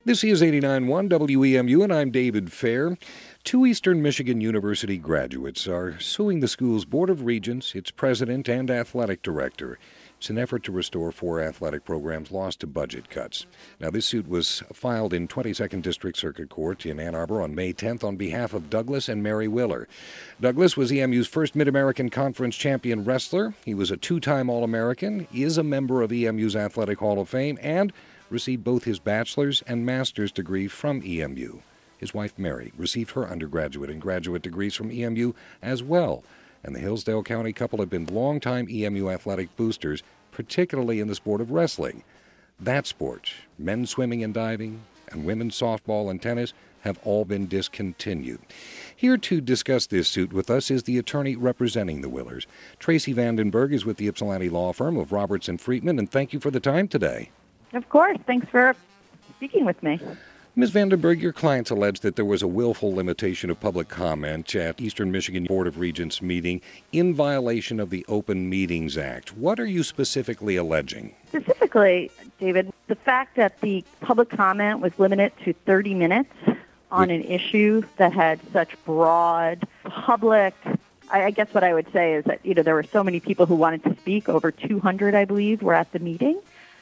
This is 89.1 WEMU, and I'm David Fair. Two Eastern Michigan University graduates are suing the school's Board of Regents, its president, and athletic director. It's an effort to restore four athletic programs lost to budget cuts. Now, this suit was filed in 22nd District Circuit Court in Ann Arbor on May 10th on behalf of Douglas and Mary Willer. Douglas was EMU's first Mid-American Conference champion wrestler. He was a two-time All-American, is a member of EMU's Athletic Hall of Fame, and received both his bachelor's and master's degree from EMU. His wife, Mary, received her undergraduate and graduate degrees from EMU as well. And the Hillsdale County couple have been longtime EMU athletic boosters, particularly in the sport of wrestling. That sport, men's swimming and diving, and women's softball and tennis have all been discontinued. Here to discuss this suit with us is the attorney representing the Willers. Tracy Vandenberg is with the Ypsilanti law firm of Roberts and Friedman, and thank you for the time today. Of course. Thanks for speaking with me. Ms. Vandenberg, your clients allege that there was a willful limitation of public comment at Eastern Michigan Board of Regents meeting in violation of the Open Meetings Act. What are you specifically alleging? Specifically, David, the fact that the public comment was limited to 30 minutes on an issue that had such broad public, I guess what I would say is that, there were so many people who wanted to speak, over 200, I believe, were at the meeting.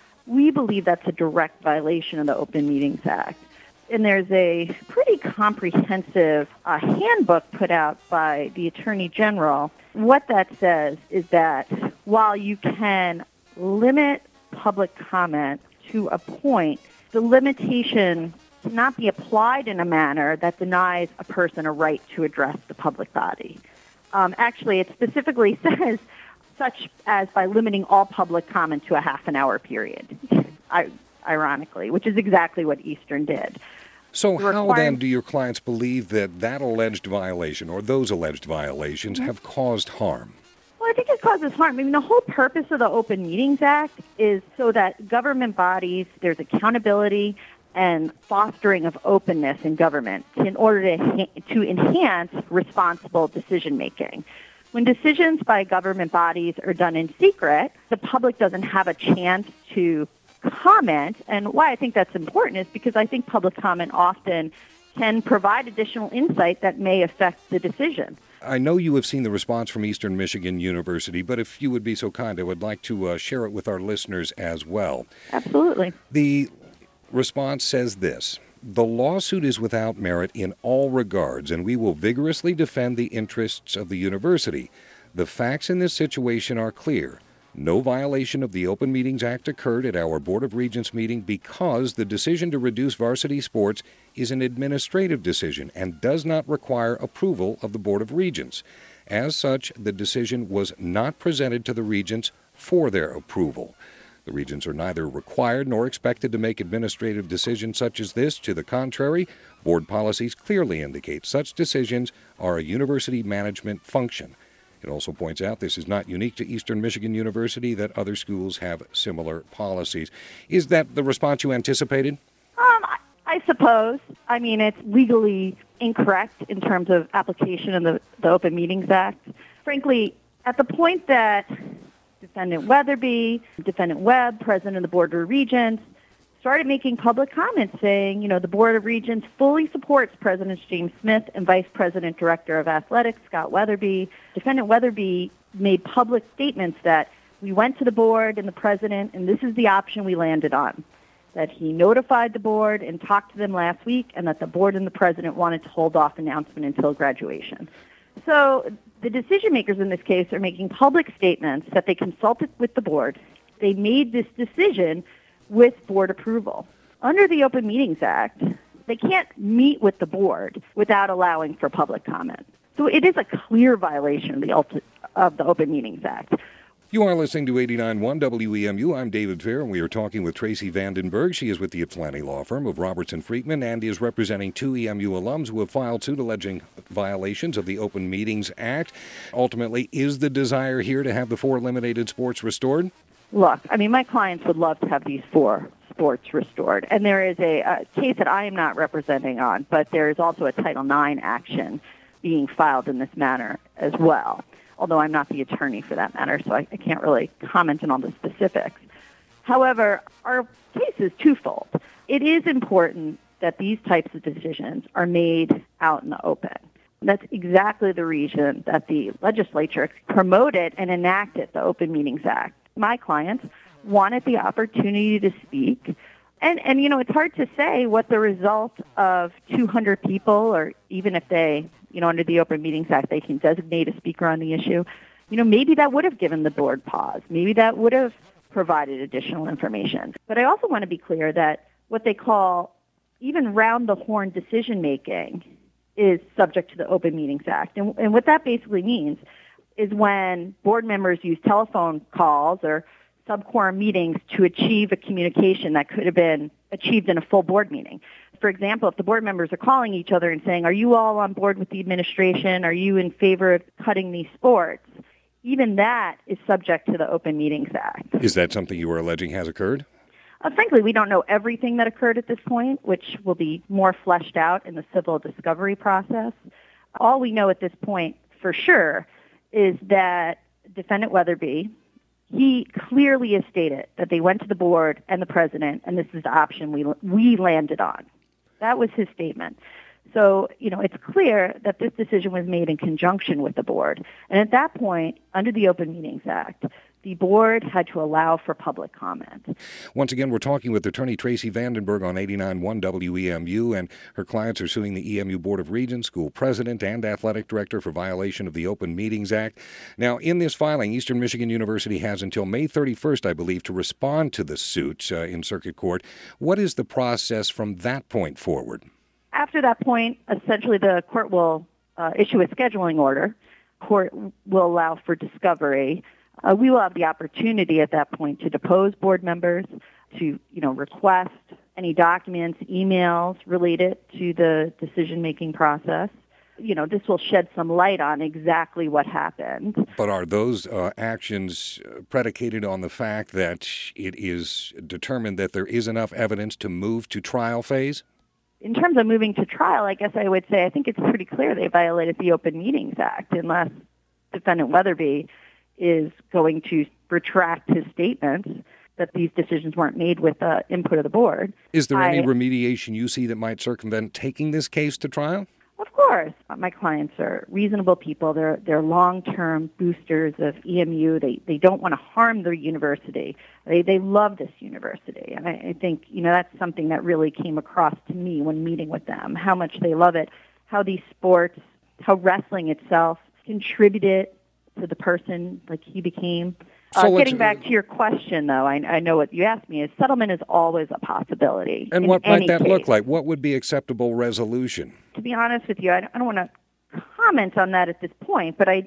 We believe that's a direct violation of the Open Meetings Act. And there's a pretty comprehensive handbook put out by the Attorney General. What that says is that while you can limit public comment to a point, the limitation cannot be applied in a manner that denies a person a right to address the public body. Actually, it specifically says such as by limiting all public comment to a half an hour period, ironically, which is exactly what Eastern did. So how then do your clients believe that alleged violation or those alleged violations have caused harm? Well, I think it causes harm. I mean, the whole purpose of the Open Meetings Act is so that government bodies, there's accountability and fostering of openness in government in order to enhance responsible decision-making. When decisions by government bodies are done in secret, the public doesn't have a chance to comment. And why I think that's important is because I think public comment often can provide additional insight that may affect the decision. I know you have seen the response from Eastern Michigan University, but if you would be so kind, I would like to share it with our listeners as well. Absolutely. The response says this: the lawsuit is without merit in all regards, and we will vigorously defend the interests of the university. The facts in this situation are clear. No violation of the Open Meetings Act occurred at our Board of Regents meeting because the decision to reduce varsity sports is an administrative decision and does not require approval of the Board of Regents. As such, the decision was not presented to the Regents for their approval. The Regents are neither required nor expected to make administrative decisions such as this. To the contrary, board policies clearly indicate such decisions are a university management function. It also points out this is not unique to Eastern Michigan University, that other schools have similar policies. Is that the response you anticipated? I suppose. I mean, it's legally incorrect in terms of application of the Open Meetings Act. Frankly, at the point that Defendant Weatherby, Defendant Webb, President of the Board of Regents, started making public comments saying, the Board of Regents fully supports President James Smith and Vice President Director of Athletics Scott Weatherby. Defendant Weatherby made public statements that we went to the board and the president, and this is the option we landed on, that he notified the board and talked to them last week, and that the board and the president wanted to hold off announcement until graduation. So the decision makers in this case are making public statements that they consulted with the board. They made this decision with board approval. Under the Open Meetings Act, they can't meet with the board without allowing for public comment. So it is a clear violation of the Open Meetings Act. You are listening to 89.1 WEMU. I'm David Fair, and we are talking with Tracy Vandenberg. She is with the Ypsilanti law firm of Roberts and Friedman and is representing two EMU alums who have filed suit alleging violations of the Open Meetings Act. Ultimately, is the desire here to have the four eliminated sports restored? Look, I mean, my clients would love to have these four sports restored. And there is a case that I am not representing on, but there is also a Title IX action being filed in this manner as well, although I'm not the attorney for that matter, so I can't really comment on all the specifics. However, our case is twofold. It is important that these types of decisions are made out in the open. That's exactly the reason that the legislature promoted and enacted the Open Meetings Act. My clients wanted the opportunity to speak. And it's hard to say what the result of 200 people, or even if they, under the Open Meetings Act, they can designate a speaker on the issue. Maybe that would have given the board pause. Maybe that would have provided additional information. But I also want to be clear that what they call even round-the-horn decision-making is subject to the Open Meetings Act. And what that basically means is when board members use telephone calls or sub-quorum meetings to achieve a communication that could have been achieved in a full board meeting. For example, if the board members are calling each other and saying, are you all on board with the administration? Are you in favor of cutting these sports? Even that is subject to the Open Meetings Act. Is that something you are alleging has occurred? Frankly, we don't know everything that occurred at this point, which will be more fleshed out in the civil discovery process. All we know at this point for sure is that Defendant Weatherby, he clearly has stated that they went to the board and the president, and this is the option we landed on. That was his statement. So, it's clear that this decision was made in conjunction with the board. And at that point, under the Open Meetings Act, the board had to allow for public comment. Once again, we're talking with attorney Tracy Vandenberg on 89.1 WEMU, and her clients are suing the EMU Board of Regents, school president, and athletic director for violation of the Open Meetings Act. Now, in this filing, Eastern Michigan University has until May 31st, I believe, to respond to the suit in circuit court. What is the process from that point forward? After that point, essentially the court will issue a scheduling order. Court will allow for discovery. We will have the opportunity at that point to depose board members, to request any documents, emails related to the decision-making process. This will shed some light on exactly what happened. But are those actions predicated on the fact that it is determined that there is enough evidence to move to trial phase? In terms of moving to trial, I guess I would say I think it's pretty clear they violated the Open Meetings Act unless Defendant Weatherby is going to retract his statements that these decisions weren't made with the input of the board. Is there any remediation you see that might circumvent taking this case to trial? Of course. My clients are reasonable people. They're long-term boosters of EMU. They don't want to harm their university. They love this university. And I think, that's something that really came across to me when meeting with them, how much they love it, how these sports, how wrestling itself contributed to the person like he became. Getting back to your question, though, I know what you asked me is settlement is always a possibility. And what might that look like? What would be acceptable resolution? To be honest with you, I don't want to comment on that at this point, but I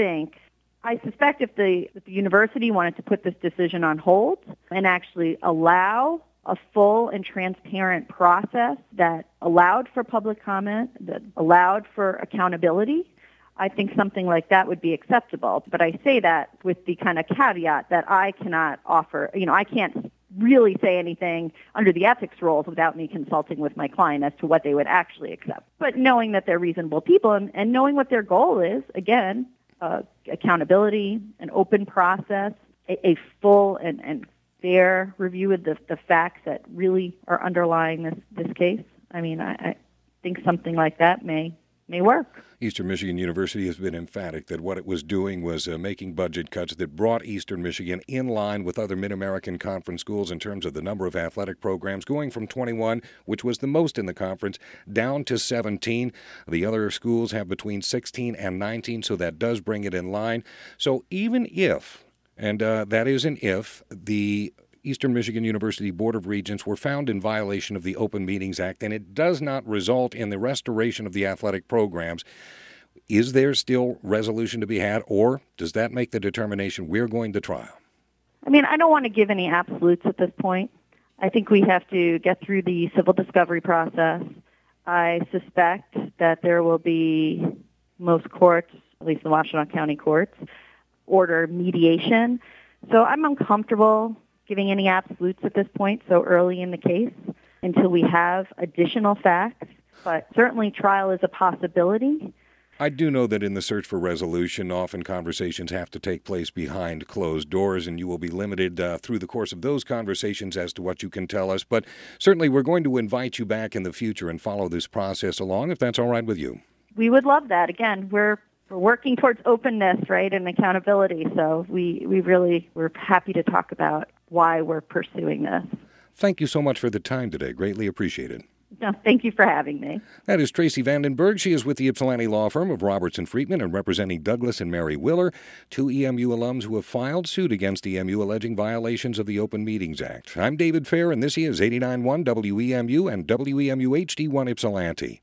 suspect if the university wanted to put this decision on hold and actually allow a full and transparent process that allowed for public comment, that allowed for accountability, I think something like that would be acceptable. But I say that with the kind of caveat that I cannot offer, I can't really say anything under the ethics rules without me consulting with my client as to what they would actually accept. But knowing that they're reasonable people and knowing what their goal is, again, accountability, an open process, a full and fair review of the facts that really are underlying this case. I think something like that may work. Eastern Michigan University has been emphatic that what it was doing was making budget cuts that brought Eastern Michigan in line with other Mid-American Conference schools in terms of the number of athletic programs, going from 21, which was the most in the conference, down to 17. The other schools have between 16 and 19, so that does bring it in line. So even if, and that is an if, the Eastern Michigan University Board of Regents were found in violation of the Open Meetings Act, and it does not result in the restoration of the athletic programs, is there still resolution to be had, or does that make the determination we're going to trial? I don't want to give any absolutes at this point. I think we have to get through the civil discovery process. I suspect that there will be, most courts, at least the Washtenaw County courts, order mediation. So I'm uncomfortable giving any absolutes at this point so early in the case until we have additional facts. But certainly trial is a possibility. I do know that in the search for resolution, often conversations have to take place behind closed doors, and you will be limited through the course of those conversations as to what you can tell us. But certainly we're going to invite you back in the future and follow this process along, if that's all right with you. We would love that. Again, we're working towards openness, right, and accountability. So we're happy to talk about why we're pursuing this. Thank you so much for the time today. Greatly appreciated. No, thank you for having me. That is Tracy Vandenberg. She is with the Ypsilanti law firm of Robertson Friedman and representing Douglas and Mary Willer, two EMU alums who have filed suit against EMU alleging violations of the Open Meetings Act. I'm David Fair, and this is 89.1 WEMU and WEMU HD1 Ypsilanti.